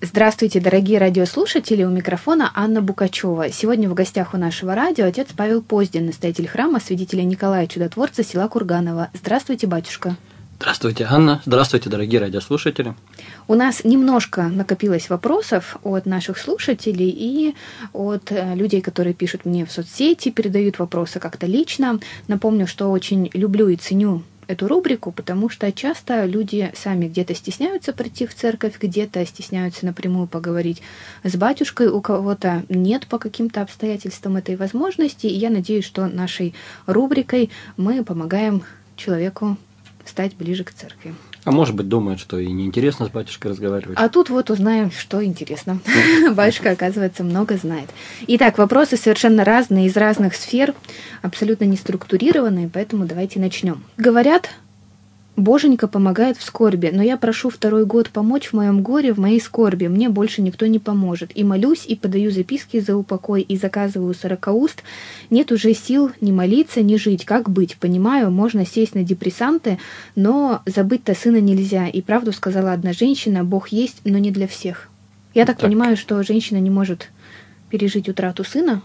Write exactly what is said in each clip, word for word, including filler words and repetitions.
Здравствуйте, дорогие радиослушатели, у микрофона Анна Букачева. Сегодня в гостях у нашего радио отец Павел Поздин, настоятель храма святителя Николая Чудотворца села Курганово. Здравствуйте, батюшка. Здравствуйте, Анна. Здравствуйте, дорогие радиослушатели. У нас немножко накопилось вопросов от наших слушателей и от людей, которые пишут мне в соцсети, передают вопросы как-то лично. Напомню, что очень люблю и ценю эту рубрику, потому что часто люди сами где-то стесняются прийти в церковь, где-то стесняются напрямую поговорить с батюшкой, у кого-то нет по каким-то обстоятельствам этой возможности, и я надеюсь, что нашей рубрикой мы помогаем человеку стать ближе к церкви. А может быть, думают, что и неинтересно с батюшкой разговаривать. А тут вот узнаем, что интересно. Батюшка, оказывается, много знает. Итак, вопросы совершенно разные, из разных сфер, абсолютно не структурированные, поэтому давайте начнем. Говорят, Боженька помогает в скорби, но я прошу второй год помочь в моем горе, в моей скорби. Мне больше никто не поможет. И молюсь, и подаю записки за упокой, и заказываю сорокауст. Нет уже сил ни молиться, ни жить. Как быть? Понимаю, можно сесть на депрессанты, но забыть-то сына нельзя. И правду сказала одна женщина, Бог есть, но не для всех. Я так, так. понимаю, что женщина не может пережить утрату сына.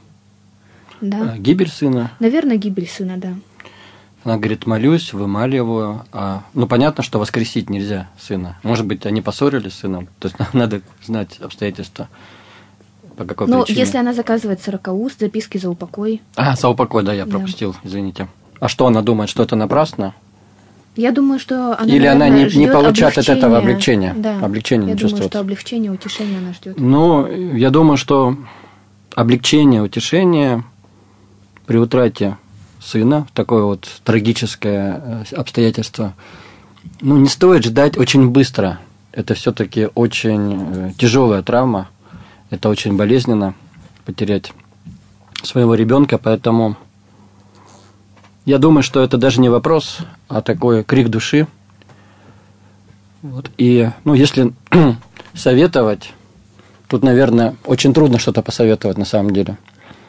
Да. А, гибель сына. Наверное, гибель сына, да. Она говорит, молюсь, вымаливаю. А, ну, понятно, что воскресить нельзя сына. Может быть, они поссорились с сыном. То есть надо знать обстоятельства, по какой Но причине. если она заказывает сорокауст, записки за упокой. А, за упокой, да, я пропустил, да. Извините. А что она думает, что это напрасно? Я думаю, что она, Или наверное, она не, не получает облегчения. от этого облегчения. Да. Облегчение я не думаю, чувствует. что облегчение, утешение она ждет. Ну, я думаю, что облегчение, утешение при утрате сына, такое вот трагическое обстоятельство, ну, не стоит ждать очень быстро. Это все-таки очень тяжелая травма, это очень болезненно потерять своего ребенка, поэтому я думаю, что это даже не вопрос, а такой крик души. Вот. И, ну, если советовать, тут, наверное, очень трудно что-то посоветовать на самом деле.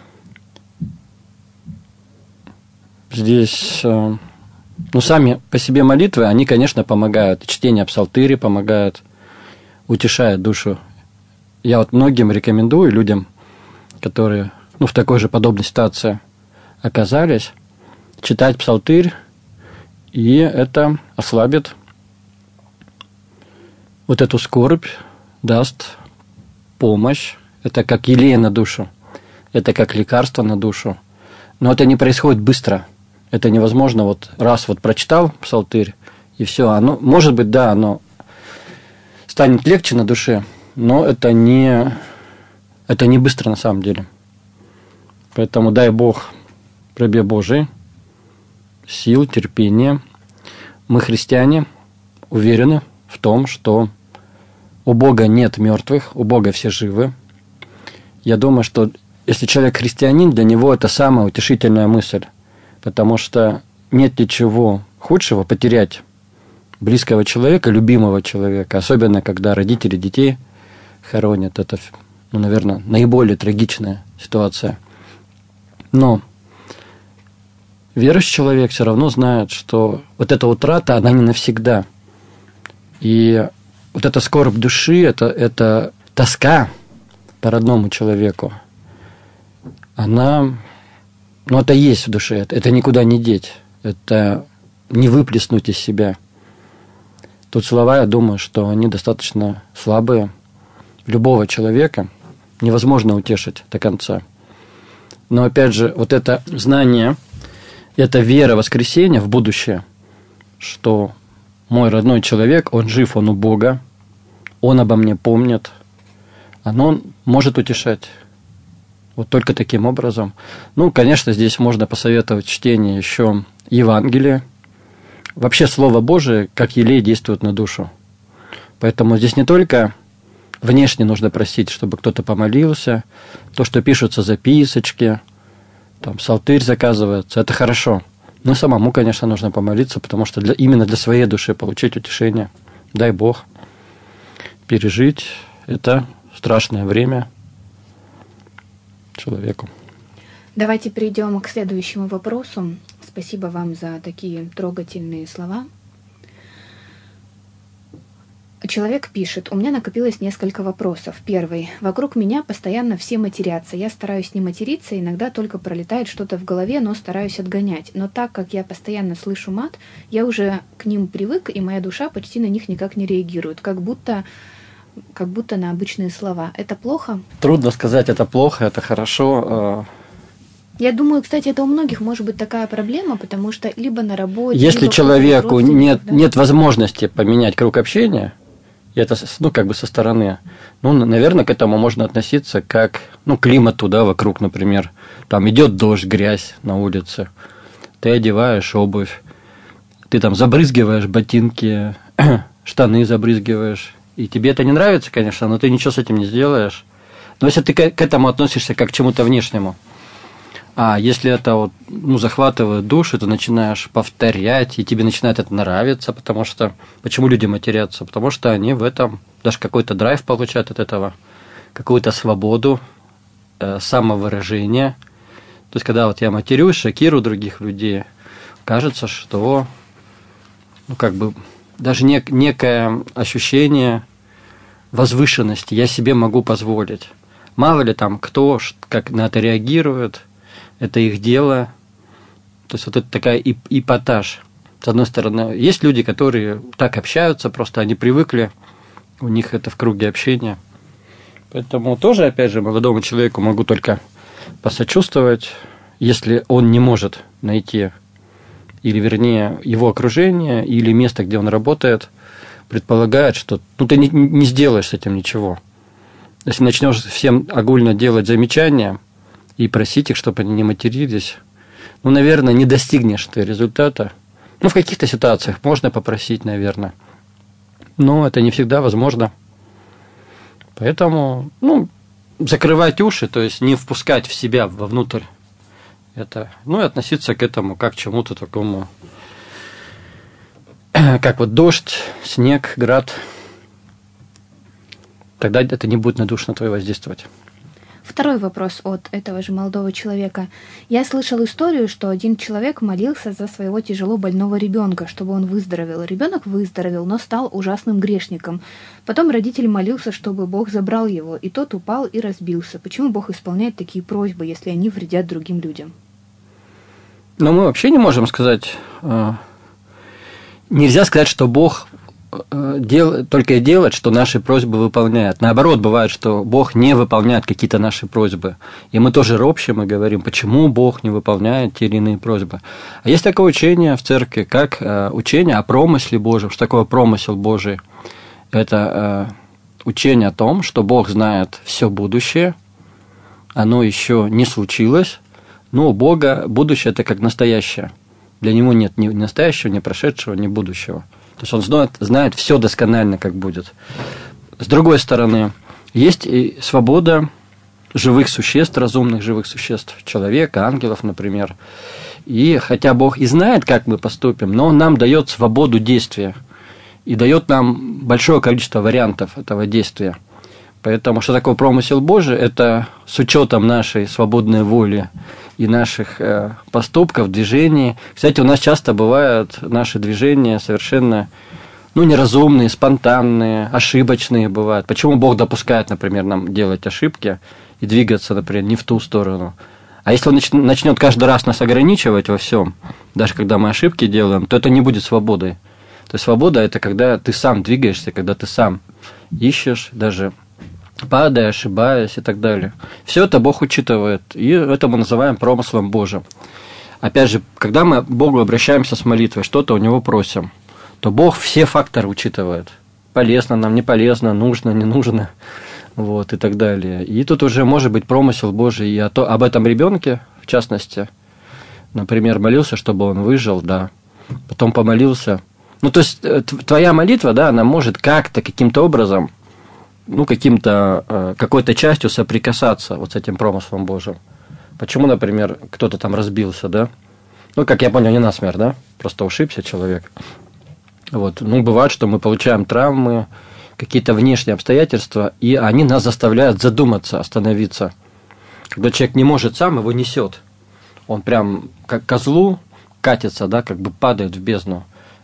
Здесь, ну, сами по себе молитвы, они, конечно, помогают. Чтение псалтыри помогает, утешает душу. Я вот многим рекомендую, людям, которые, ну, в такой же подобной ситуации оказались, читать псалтырь, и это ослабит вот эту скорбь, даст помощь. Это как елей на душу, это как лекарство на душу. Но это не происходит быстро. Это невозможно, вот раз вот прочитал псалтырь, и все. Оно, может быть, да, оно станет легче на душе, но это не, это не быстро на самом деле. Поэтому дай Бог, рабе Божий, сил, терпения. Мы, христиане, уверены в том, что у Бога нет мертвых, у Бога все живы. Я думаю, что если человек христианин, для него это самая утешительная мысль, потому что нет ничего худшего потерять близкого человека, любимого человека, особенно когда родители детей хоронят. Это, ну, наверное, наиболее трагичная ситуация. Но верующий человек все равно знает, что вот эта утрата, она не навсегда. И вот эта скорбь души, это, это тоска по родному человеку, она, ну, это есть в душе, это, это никуда не деть, это не выплеснуть из себя. Тут слова, я думаю, что они достаточно слабые. Любого человека невозможно утешить до конца. Но, опять же, вот это знание, эта вера воскресения в будущее, что мой родной человек, он жив, он у Бога, он обо мне помнит, оно может утешать. Вот только таким образом. Ну, конечно, здесь можно посоветовать чтение еще Евангелия. Вообще Слово Божие, как елей, действует на душу. Поэтому здесь не только внешне нужно просить, чтобы кто-то помолился, то, что пишутся записочки, там, псалтырь заказывается, это хорошо. Но самому, конечно, нужно помолиться, потому что для, именно для своей души получить утешение. Дай Бог пережить это страшное время человеку. Давайте перейдем к следующему вопросу. Спасибо вам за такие трогательные слова. Человек пишет: у меня накопилось несколько вопросов. Первый. Вокруг меня постоянно все матерятся. Я стараюсь не материться, иногда только пролетает что-то в голове, но стараюсь отгонять. Но так как я постоянно слышу мат, я уже к ним привык, и моя душа почти на них никак не реагирует, как будто, как будто на обычные слова. Это плохо? Трудно сказать, это плохо, это хорошо. Я думаю, кстати, это у многих может быть такая проблема, потому что либо на работе... Если либо человеку нет, да? нет возможности поменять круг общения, и это, ну, как бы со стороны, ну, наверное, к этому можно относиться как, ну, к климату, да, вокруг, например. Там идет дождь, грязь на улице, ты одеваешь обувь, ты там забрызгиваешь ботинки, штаны забрызгиваешь, и тебе это не нравится, конечно, но ты ничего с этим не сделаешь. Но если ты к этому относишься как к чему-то внешнему, а если это вот, ну, захватывает душу, ты начинаешь повторять, и тебе начинает это нравиться, потому что... Почему люди матерятся? Потому что они в этом даже какой-то драйв получают от этого, какую-то свободу, э, самовыражение. То есть, когда вот я матерюсь, шокирую других людей, кажется, что, ну, как бы, даже нек- некое ощущение возвышенности я себе могу позволить. Мало ли там кто как на это реагирует, это их дело. То есть, вот это такая эпатаж. С одной стороны, есть люди, которые так общаются, просто они привыкли, у них это в круге общения. Поэтому тоже, опять же, молодому человеку могу только посочувствовать, если он не может найти, или, вернее, его окружение, или место, где он работает, предполагает, что ну, ты не, не сделаешь с этим ничего. Если начнешь всем огульно делать замечания и просить их, чтобы они не матерились, ну, наверное, не достигнешь ты результата. Ну, в каких-то ситуациях можно попросить, наверное, но это не всегда возможно. Поэтому, ну, закрывать уши, то есть не впускать в себя вовнутрь это, ну, и относиться к этому как к чему-то такому, как вот дождь, снег, град. Тогда это не будет на душу на твою воздействовать. Второй вопрос от этого же молодого человека. Я слышал историю, что один человек молился за своего тяжело больного ребенка, чтобы он выздоровел. Ребенок выздоровел, но стал ужасным грешником. Потом родитель молился, чтобы Бог забрал его, и тот упал и разбился. Почему Бог исполняет такие просьбы, если они вредят другим людям? Но мы вообще не можем сказать... Нельзя сказать, что Бог... Дел, только и делать, что наши просьбы выполняет. Наоборот, бывает, что Бог не выполняет какие-то наши просьбы. И мы тоже ропщим и говорим, почему Бог не выполняет те или иные просьбы. А есть такое учение в церкви, как учение о промысле Божьем. Что такое промысел Божий? Это учение о том, что Бог знает все будущее, оно еще не случилось, но у Бога будущее – это как настоящее. Для Него нет ни настоящего, ни прошедшего, ни будущего. То есть он знает, знает все досконально, как будет. С другой стороны, есть и свобода живых существ, разумных живых существ, человека, ангелов, например. И хотя Бог и знает, как мы поступим, но Он нам дает свободу действия и дает нам большое количество вариантов этого действия. Поэтому что такое промысел Божий? Это с учетом нашей свободной воли и наших э, поступков, движений. Кстати, у нас часто бывают наши движения совершенно ну, неразумные, спонтанные, ошибочные бывают. Почему Бог допускает, например, нам делать ошибки и двигаться, например, не в ту сторону? А если Он начнет каждый раз нас ограничивать во всем, даже когда мы ошибки делаем, то это не будет свободой. То есть свобода – это когда ты сам двигаешься, когда ты сам ищешь, даже падая, ошибаясь и так далее. Все это Бог учитывает, и это мы называем промыслом Божьим. Опять же, когда мы к Богу обращаемся с молитвой, что-то у Него просим, то Бог все факторы учитывает. Полезно нам, не полезно, нужно, не нужно, вот, и так далее. И тут уже может быть промысел Божий и о то, об этом ребенке, в частности. Например, молился, чтобы он выжил, да, потом помолился. Ну, то есть, твоя молитва, да, она может как-то, каким-то образом, ну, каким-то, какой-то частью соприкасаться вот с этим промыслом Божьим. Почему, например, кто-то там разбился, да? Ну, как я понял, не насмерть, да? Просто ушибся человек. Вот. Ну, бывает, что мы получаем травмы, какие-то внешние обстоятельства, и они нас заставляют задуматься, остановиться. Когда человек не может сам, его несет. Он прям как козлу катится, да, как бы падает в бездну.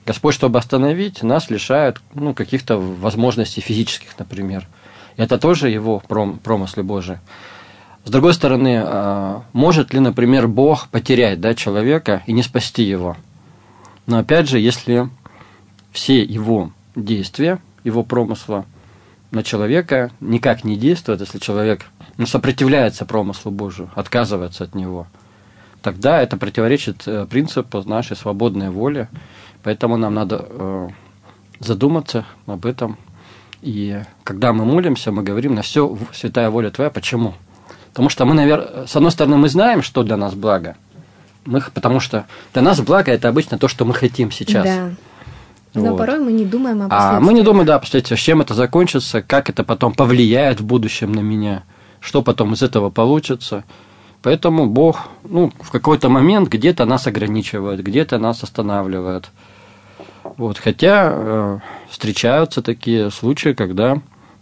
Господь, чтобы остановить, нас лишает ну, каких-то возможностей физических, например. Это тоже его промыслы Божии. С другой стороны, может ли, например, Бог потерять да, человека и не спасти его? Но опять же, если все его действия, его промысла на человека никак не действуют, если человек ну, сопротивляется промыслу Божию, отказывается от него, тогда это противоречит принципу нашей свободной воли. Поэтому нам надо задуматься об этом. И когда мы молимся, мы говорим: на все святая воля Твоя. Почему? Потому что мы, наверное, с одной стороны, мы знаем, что для нас благо. Мы, потому что для нас благо – это обычно то, что мы хотим сейчас. Да. Но вот. Порой мы не думаем о последствиях. А мы не думаем, да, последствия, с чем это закончится, как это потом повлияет в будущем на меня, что потом из этого получится. Поэтому Бог ну, в какой-то момент где-то нас ограничивает, где-то нас останавливает. Вот. Хотя э, встречаются такие случаи, когда,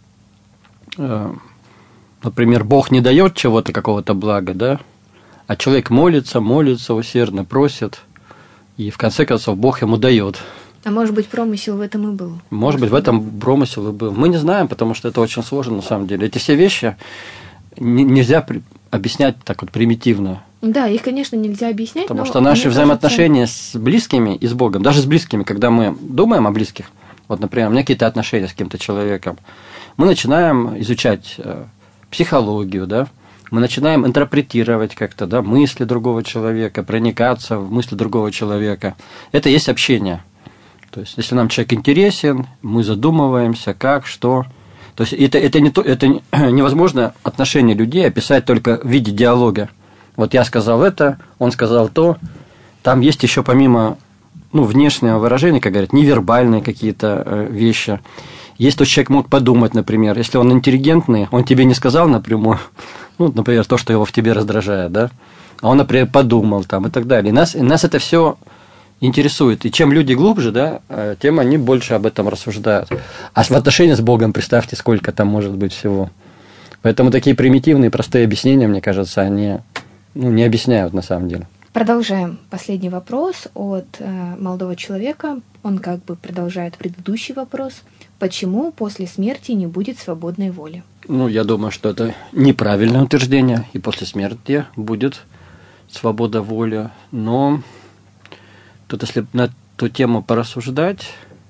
э, например, Бог не дает чего-то, какого-то блага, да, а человек молится, молится усердно, просит, и в конце концов Бог ему дает. А может быть, промысел в этом и был? Может быть, в этом промысел и был. Мы не знаем, потому что это очень сложно на самом деле. Эти все вещи нельзя объяснять так вот примитивно. Да, их, конечно, нельзя объяснять. Потому но что наши взаимоотношения кажется... с близкими и с Богом, даже с близкими, когда мы думаем о близких, вот, например, у меня какие-то отношения с каким-то человеком, мы начинаем изучать психологию, да, мы начинаем интерпретировать как-то да, мысли другого человека, проникаться в мысли другого человека. Это есть общение. То есть, если нам человек интересен, мы задумываемся, как, что. То есть, это, это, не то, это невозможно отношения людей описать только в виде диалога. Вот я сказал это, он сказал то. Там есть еще помимо ну, внешнего выражения, как говорят, невербальные какие-то вещи. Есть то, что человек мог подумать, например. Если он интеллигентный, он тебе не сказал напрямую, ну, например, то, что его в тебе раздражает, да, а он, например, подумал там и так далее. И нас, и нас это все интересует. И чем люди глубже, да, тем они больше об этом рассуждают. А в отношении с Богом, представьте, сколько там может быть всего. Поэтому такие примитивные, простые объяснения, мне кажется, они ну, не объясняют на самом деле. Продолжаем. Последний вопрос от э, молодого человека. Он как бы продолжает предыдущий вопрос. Почему после смерти не будет свободной воли? Ну, я думаю, что это неправильное утверждение. И после смерти будет свобода воли. Но тут, если на эту тему порассуждать,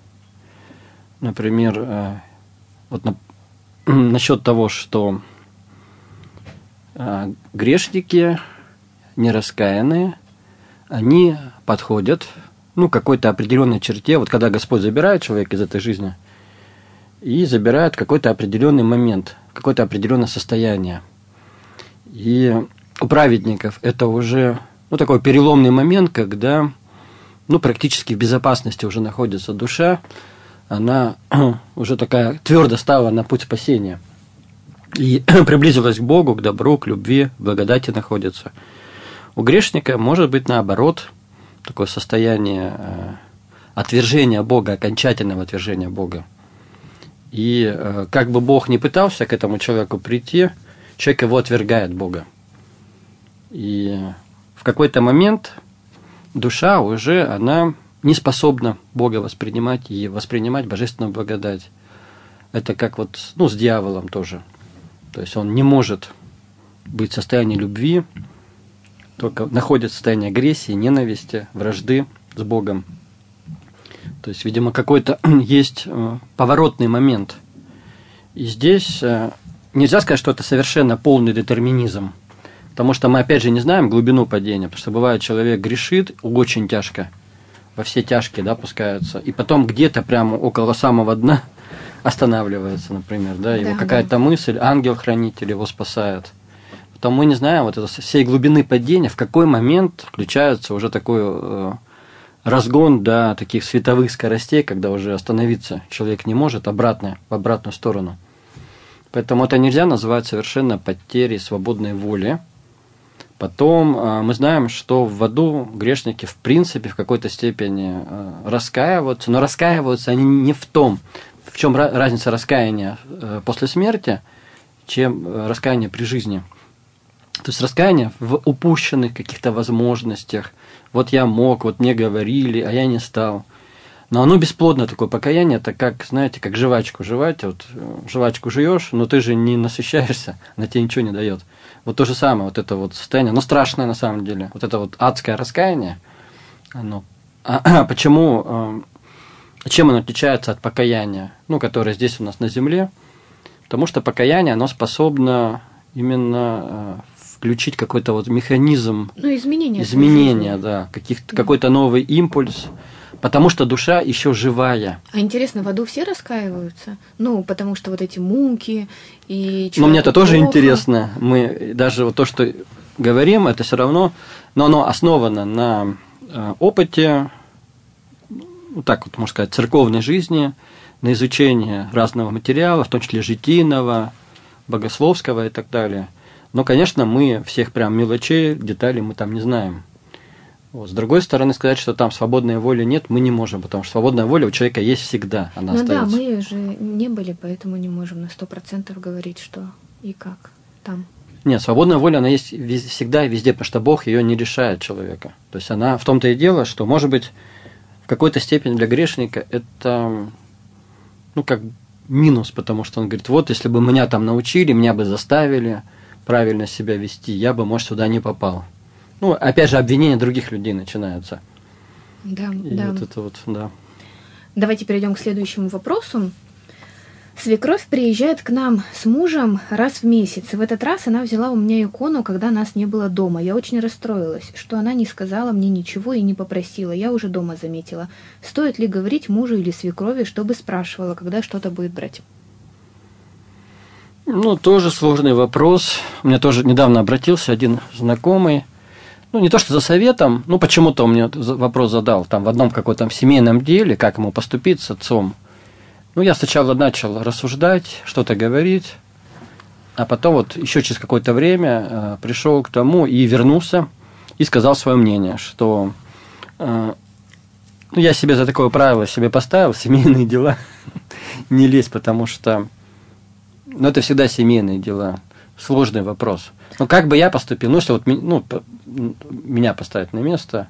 например, э, вот на, насчет того, что э, грешники нераскаянные, они подходят ну, к какой-то определенной черте. Вот когда Господь забирает человека из этой жизни и забирает какой-то определенный момент, какое-то определенное состояние. И у праведников это уже ну, такой переломный момент, когда ну, практически в безопасности уже находится душа, она уже такая твердо стала на путь спасения и приблизилась к Богу, к добру, к любви, к благодати находится. У грешника может быть наоборот такое состояние отвержения Бога, окончательного отвержения Бога. И как бы Бог ни пытался к этому человеку прийти, человек его отвергает Бога. И в какой-то момент душа уже она не способна Бога воспринимать и воспринимать божественную благодать. Это как вот ну, с дьяволом тоже. То есть он не может быть в состоянии любви, только находится в состоянии агрессии, ненависти, вражды с Богом. То есть, видимо, какой-то есть поворотный момент. И здесь нельзя сказать, что это совершенно полный детерминизм, потому что мы, опять же, не знаем глубину падения, потому что бывает, человек грешит очень тяжко, во все тяжкие, да, пускаются, и потом где-то прямо около самого дна останавливается, например, да, его да, какая-то да. мысль, ангел-хранитель его спасает. Потому мы не знаем вот всей глубины падения, в какой момент включается уже такой э, разгон до таких световых скоростей, когда уже остановиться человек не может обратно, в обратную сторону. Поэтому это нельзя назвать совершенно потерей свободной воли. Потом э, мы знаем, что в аду грешники в принципе в какой-то степени э, раскаиваются, но раскаиваются они не в том, в чем разница раскаяния э, после смерти, чем э, раскаяние при жизни. То есть раскаяние в упущенных каких-то возможностях. Вот я мог, вот мне говорили, а я не стал. Но оно бесплодное такое покаяние, это как, знаете, как жвачку жевать. Вот жвачку жуешь, но ты же не насыщаешься, она тебе ничего не дает. Вот то же самое, вот это вот состояние, оно страшное на самом деле. Вот это вот адское раскаяние, оно. А почему, чем оно отличается от покаяния, ну, которое здесь у нас на земле? Потому что покаяние, оно способно именно включить какой-то вот механизм ну, изменения, изменения, да, каких-то, какой-то новый импульс, потому что душа еще живая. А интересно, в аду все раскаиваются? Ну, потому что вот эти муки и... Ну, мне это тоже интересно. Мы даже вот то, что говорим, это все равно, но оно основано на опыте, ну, так вот, можно сказать, церковной жизни, на изучении разного материала, в том числе житийного, богословского и так далее. Но, конечно, мы всех прям мелочей, деталей мы там не знаем. Вот. С другой стороны, сказать, что там свободной воли нет, мы не можем, потому что свободная воля у человека есть всегда, она ну остается. Да, мы же не были, поэтому не можем на сто процентов говорить, что и как там. Нет, свободная воля, она есть всегда и везде, потому что Бог ее не лишает человека. То есть она в том-то и дело, что, может быть, в какой-то степени для грешника это, ну, как минус, потому что он говорит, вот, если бы меня там научили, меня бы заставили правильно себя вести, я бы, может, сюда не попал. Ну, опять же, обвинения других людей начинаются. Да, и да. Вот это вот, да. Давайте перейдем к следующему вопросу. Свекровь приезжает к нам с мужем раз в месяц. И в этот раз она взяла у меня икону, когда нас не было дома. Я очень расстроилась, что она не сказала мне ничего и не попросила. Я уже дома заметила. Стоит ли говорить мужу или свекрови, чтобы спрашивала, когда что-то будет брать? Ну, тоже сложный вопрос. У меня тоже недавно обратился один знакомый. Ну, не то, что за советом, ну, почему-то он мне вопрос задал, там, в одном каком-то семейном деле, как ему поступить с отцом. Ну, я сначала начал рассуждать, что-то говорить, а потом вот еще через какое-то время э, пришел к тому и вернулся, и сказал свое мнение, что э, ну, я себе за такое правило себе поставил, семейные дела не лезь, потому что ну, это всегда семейные дела, сложный вопрос. Ну, как бы я поступил, ну, если вот ну, меня поставить на место,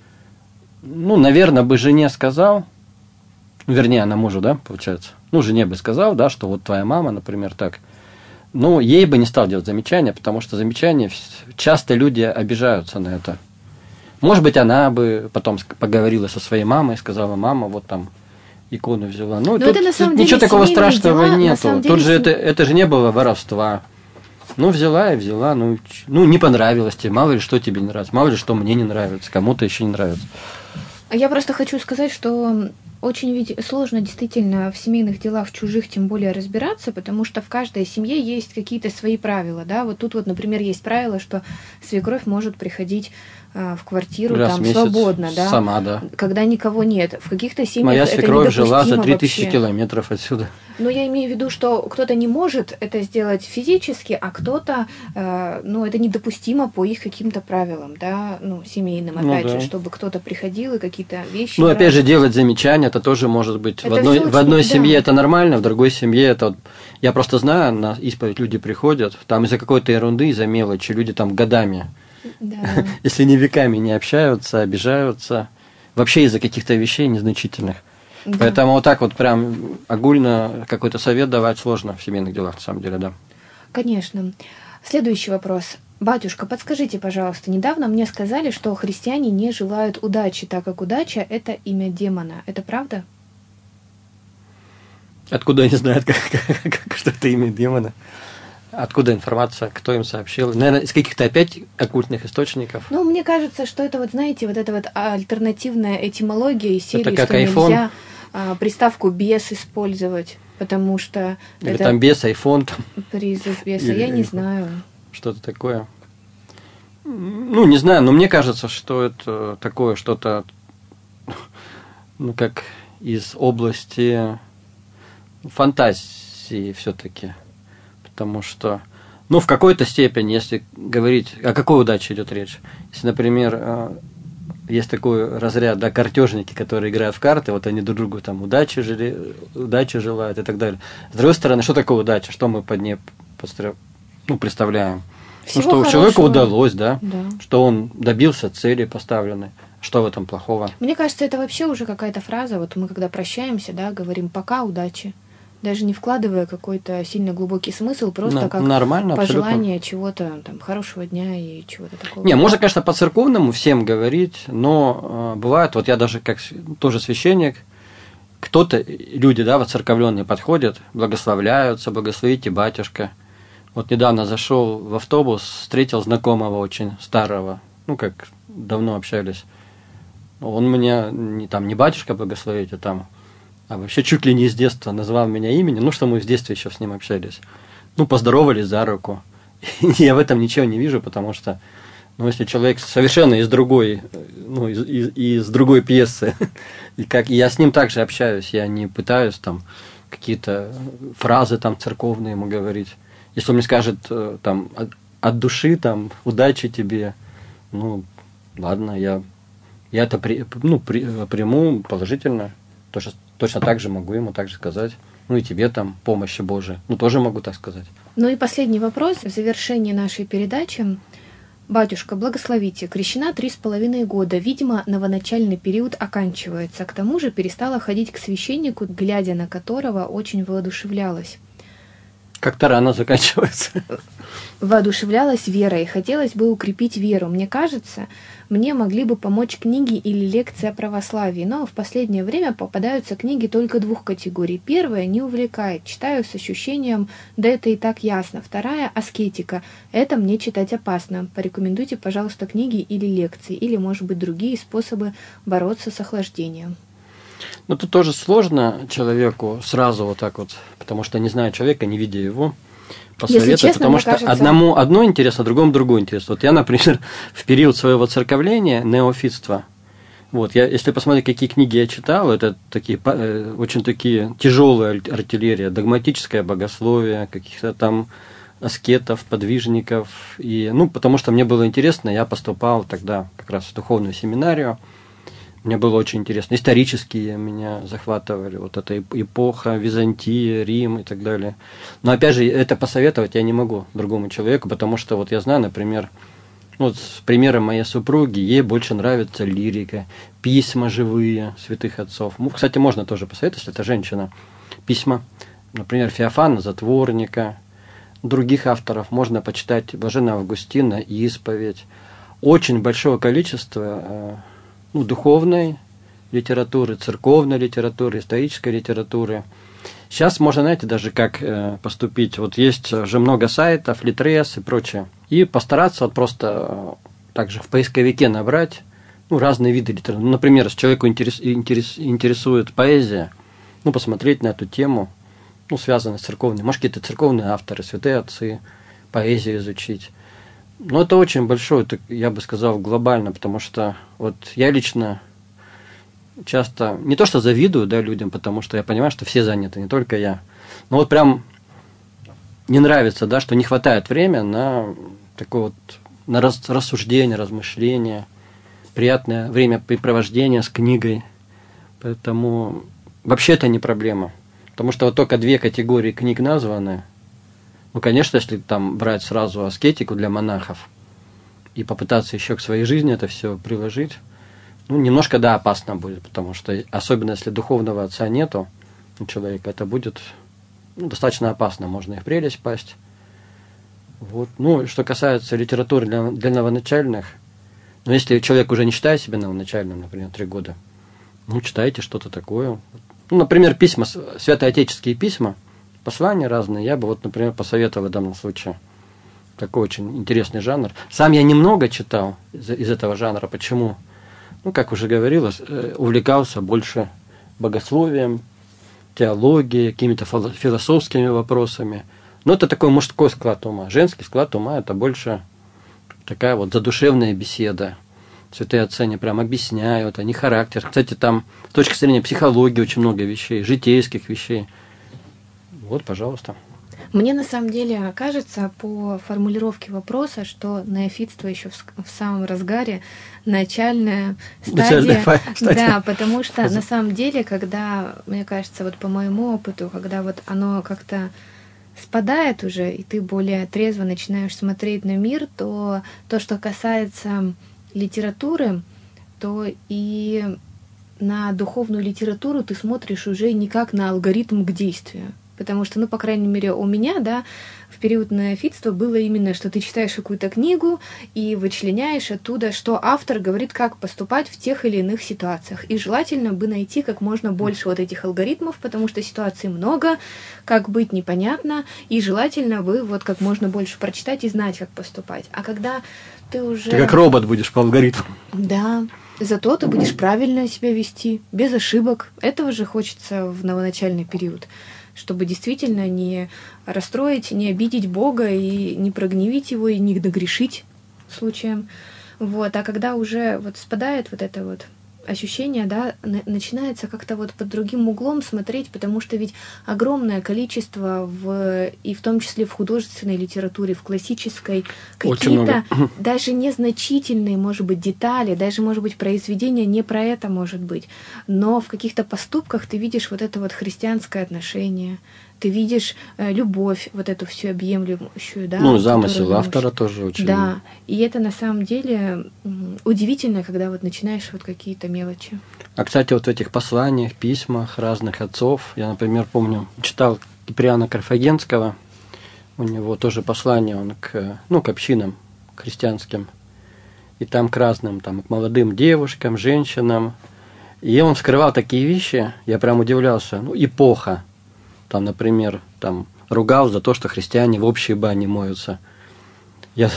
ну, наверное, бы жене сказал, вернее, она мужу, да, получается, ну, жене бы сказал, да, что вот твоя мама, например, так, ну, ей бы не стал делать замечания, потому что замечания, часто люди обижаются на это. Может быть, она бы потом поговорила со своей мамой, сказала, мама, вот там икону взяла. Ну, тут, это, на самом тут деле, ничего такого страшного дела, нету. деле, Тут же сем... это, это же не было воровства. Ну, взяла и взяла, ну, ну, не понравилось тебе, мало ли что тебе не нравится, мало ли что мне не нравится, кому-то еще не нравится. Я просто хочу сказать, что очень ведь сложно действительно в семейных делах чужих тем более разбираться, потому что в каждой семье есть какие-то свои правила, да, вот тут вот, например, есть правило, что свекровь может приходить в квартиру раз там в месяц свободно, да, сама, да, когда никого нет. В каких-то семьях моя это свекровь жила за три вообще. тысячи километров отсюда. Но я имею в виду, что кто-то не может это сделать физически, а кто-то, э, ну, это недопустимо по их каким-то правилам, да, ну, семейным, опять ну, да. же, чтобы кто-то приходил и какие-то вещи. Ну, опять же, делать замечания, это тоже может быть. Это в одной, в одной очень, семье да. это нормально, в другой семье это... Вот, я просто знаю, на исповедь люди приходят, там из-за какой-то ерунды, из-за мелочи, люди там годами, да. если не веками не общаются, обижаются, вообще из-за каких-то вещей незначительных. Да. Поэтому вот так вот прям огульно какой-то совет давать сложно в семейных делах, на самом деле, да. Конечно. Следующий вопрос. Батюшка, подскажите, пожалуйста, недавно мне сказали, что христиане не желают удачи, так как удача – это имя демона. Это правда? Откуда они знают, как, как, как, что это имя демона? Откуда информация, кто им сообщил? Наверное, из каких-то опять оккультных источников? Ну, мне кажется, что это вот, знаете, вот эта вот альтернативная этимология из серии, это как что iPhone. Нельзя а, приставку «бес» использовать, потому что... Или это там «бес», «айфон». Призыв беса, я не знаю. Что-то такое. Ну, не знаю, но мне кажется, что это такое что-то, ну, как из области фантазии все-таки. Потому что, ну, в какой-то степени, если говорить, о какой удаче идет речь? Если, например, есть такой разряд, да, картежники, которые играют в карты, вот они друг другу там удачи, жили, удачи желают и так далее. С другой стороны, что такое удача? Что мы под ней постро... ну, представляем? Всего ну, что хорошего. человеку удалось, да? Да. Что он добился цели поставленной. Что в этом плохого? Мне кажется, это вообще уже какая-то фраза. Вот мы когда прощаемся, да, говорим «пока, удачи». Даже не вкладывая какой-то сильно глубокий смысл, просто На, как нормально, пожелание абсолютно. Чего-то, там, хорошего дня и чего-то такого. Не, можно, конечно, по-церковному всем говорить, но э, бывает, вот я даже как тоже священник, кто-то, люди, да, воцерковленные подходят, благословляются, благословите, батюшка. Вот недавно зашел в автобус, встретил знакомого очень старого, ну, как давно общались. Он меня не, там, не батюшка благословите, там, а вообще чуть ли не с детства назвал меня именем, ну, что мы с детства еще с ним общались. Ну, поздоровались за руку. И я в этом ничего не вижу, потому что, ну, если человек совершенно из другой, ну, из, из, из другой пьесы, и как и я с ним также общаюсь, я не пытаюсь там какие-то фразы там церковные ему говорить. Если он мне скажет там от, от души, там, удачи тебе, ну, ладно, я, я это при, ну, при, приму положительно, точно, точно так же могу ему так же сказать. Ну и тебе там помощи Божией. Ну, тоже могу так сказать. Ну и последний вопрос в завершении нашей передачи. Батюшка, благословите. Крещена три с половиной года. Видимо, новоначальный период оканчивается. К тому же перестала ходить к священнику, глядя на которого очень воодушевлялась. Как-то рано заканчивается. Воодушевлялась верой. Хотелось бы укрепить веру. Мне кажется, мне могли бы помочь книги или лекции о православии, но в последнее время попадаются книги только двух категорий. Первая не увлекает, читаю с ощущением, да это и так ясно. Вторая – аскетика. Это мне читать опасно. Порекомендуйте, пожалуйста, книги или лекции, или, может быть, другие способы бороться с охлаждением. Ну, тут тоже сложно человеку сразу вот так вот, потому что не знаю человека, не видя его, посоветовать, честно, потому что кажется... одному одно интересно, другому другое интересно. Вот я, например, в период своего церковления, неофитства, вот, я, если посмотреть, какие книги я читал, это такие, очень такие тяжелые артиллерия, догматическое богословие, каких-то там аскетов, подвижников, и, ну, потому что мне было интересно, я поступал тогда как раз в духовную семинарию. Мне было очень интересно. Исторические меня захватывали. Вот эта эпоха, Византия, Рим и так далее. Но опять же, это посоветовать я не могу другому человеку, потому что вот я знаю, например, вот с примером моей супруги, ей больше нравится лирика, письма живые святых отцов. Ну, кстати, можно тоже посоветовать, если это женщина. Письма, например, Феофана Затворника, других авторов. Можно почитать Блаженного Августина, Исповедь. Очень большое количество ну, духовной литературы, церковной литературы, исторической литературы. Сейчас можно, знаете, даже как э, поступить. Вот есть же много сайтов, Литрес и прочее. И постараться вот просто э, также в поисковике набрать ну, разные виды литературы. Ну, например, если человеку интерес, интерес, интересует поэзия, ну, посмотреть на эту тему, ну, связанную с церковной. Может, какие-то церковные авторы, святые отцы, поэзию изучить. Но это очень большое, это, я бы сказал, глобально, потому что вот я лично часто не то что завидую, да, людям, потому что я понимаю, что все заняты, не только я. Но вот прям не нравится, да, что не хватает времени на такое вот на рассуждение, размышление, приятное времяпрепровождение с книгой. Поэтому вообще это не проблема. Потому что вот только две категории книг названы. Ну, конечно, если там брать сразу аскетику для монахов и попытаться еще к своей жизни это все приложить, ну, немножко, да, опасно будет, потому что, особенно если духовного отца нету у человека, это будет ну, достаточно опасно, можно и в прелесть пасть. Вот. Ну, что касается литературы для, для новоначальных, ну, если человек уже не считает себя новоначальным, например, три года, ну, читайте что-то такое. Ну, например, письма, святоотеческие письма, послания разные, я бы вот, например, посоветовал в данном случае. Такой очень интересный жанр. Сам я немного читал из, из этого жанра. Почему? Ну, как уже говорилось, увлекался больше богословием, теологией, какими-то философскими вопросами. Но это такой мужской склад ума. Женский склад ума – это больше такая вот задушевная беседа. Святые отцы, они прям объясняют, они характер. Кстати, там с точки зрения психологии очень много вещей, житейских вещей. Вот, пожалуйста. Мне на самом деле кажется по формулировке вопроса, что неофитство еще в, в самом разгаре, начальная стадия. Да, потому что на самом деле, когда, мне кажется, вот по моему опыту, когда вот оно как-то спадает уже, и ты более трезво начинаешь смотреть на мир, то то, что касается литературы, то и на духовную литературу ты смотришь уже не как на алгоритм к действию. Потому что, ну, по крайней мере, у меня, да, в период неофитства было именно, что ты читаешь какую-то книгу и вычленяешь оттуда, что автор говорит, как поступать в тех или иных ситуациях. И желательно бы найти как можно больше вот этих алгоритмов, потому что ситуаций много, как быть непонятно, и желательно бы вот как можно больше прочитать и знать, как поступать. А когда ты уже... Ты как робот будешь по алгоритму. Да, зато ты будешь правильно себя вести, без ошибок. Этого же хочется в новоначальный период, чтобы действительно не расстроить, не обидеть Бога и не прогневить Его, и не нагрешить случаем. Вот. А когда уже вот спадает вот это вот ощущение, да, начинается как-то вот под другим углом смотреть, потому что ведь огромное количество в, и в том числе в художественной литературе, в классической, какие-то даже незначительные, может быть, детали, даже, может быть, произведение не про это может быть, но в каких-то поступках ты видишь вот это вот христианское отношение, ты видишь э, любовь, вот эту всю объемлющую, да. Ну, замысел автора тоже очень. Да, и это на самом деле удивительно, когда вот начинаешь вот какие-то мелочи. А, кстати, вот в этих посланиях, письмах разных отцов, я, например, помню, читал Киприана Карфагенского, у него тоже послание, он к, ну, к общинам христианским, и там к разным, там, к молодым девушкам, женщинам, и он вскрывал такие вещи, я прям удивлялся, ну, эпоха. Там, например, там, ругал за то, что христиане в общей бане моются. Я,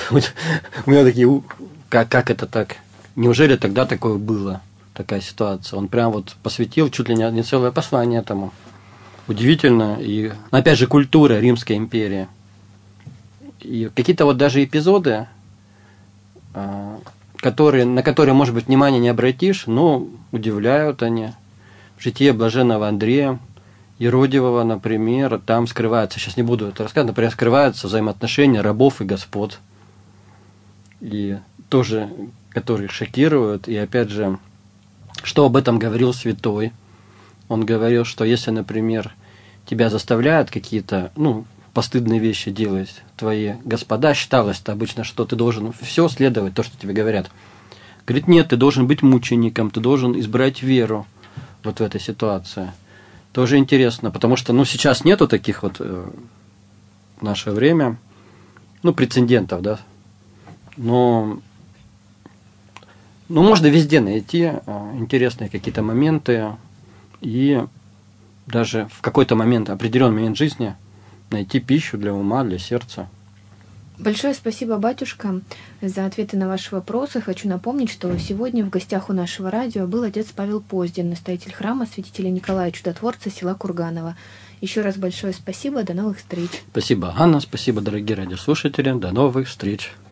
у меня такие, как, как это так? Неужели тогда такое было, такая ситуация? Он прям вот посвятил чуть ли не, не целое послание этому. Удивительно. И, опять же, культура Римской империи. И какие-то вот даже эпизоды, которые, на которые, может быть, внимания не обратишь, но удивляют они. Житие блаженного Андрея Еродивого, например, там скрывается, сейчас не буду это рассказывать, например, скрываются взаимоотношения рабов и господ, и тоже, которые шокируют, и опять же, что об этом говорил святой? Он говорил, что если, например, тебя заставляют какие-то, ну, постыдные вещи делать твои господа, считалось-то обычно, что ты должен все следовать, то, что тебе говорят. Говорит, нет, ты должен быть мучеником, ты должен избрать веру вот в этой ситуации. Тоже интересно, потому что, ну, сейчас нету таких вот э, в наше время, ну, прецедентов, да, но, ну, можно везде найти э, интересные какие-то моменты и даже в какой-то момент, определенный момент жизни найти пищу для ума, для сердца. Большое спасибо, батюшка, за ответы на ваши вопросы. Хочу напомнить, что сегодня в гостях у нашего радио был отец Павел Поздин, настоятель храма святителя Николая Чудотворца, села Курганово. Еще раз большое спасибо, до новых встреч. Спасибо, Анна, спасибо, дорогие радиослушатели, до новых встреч.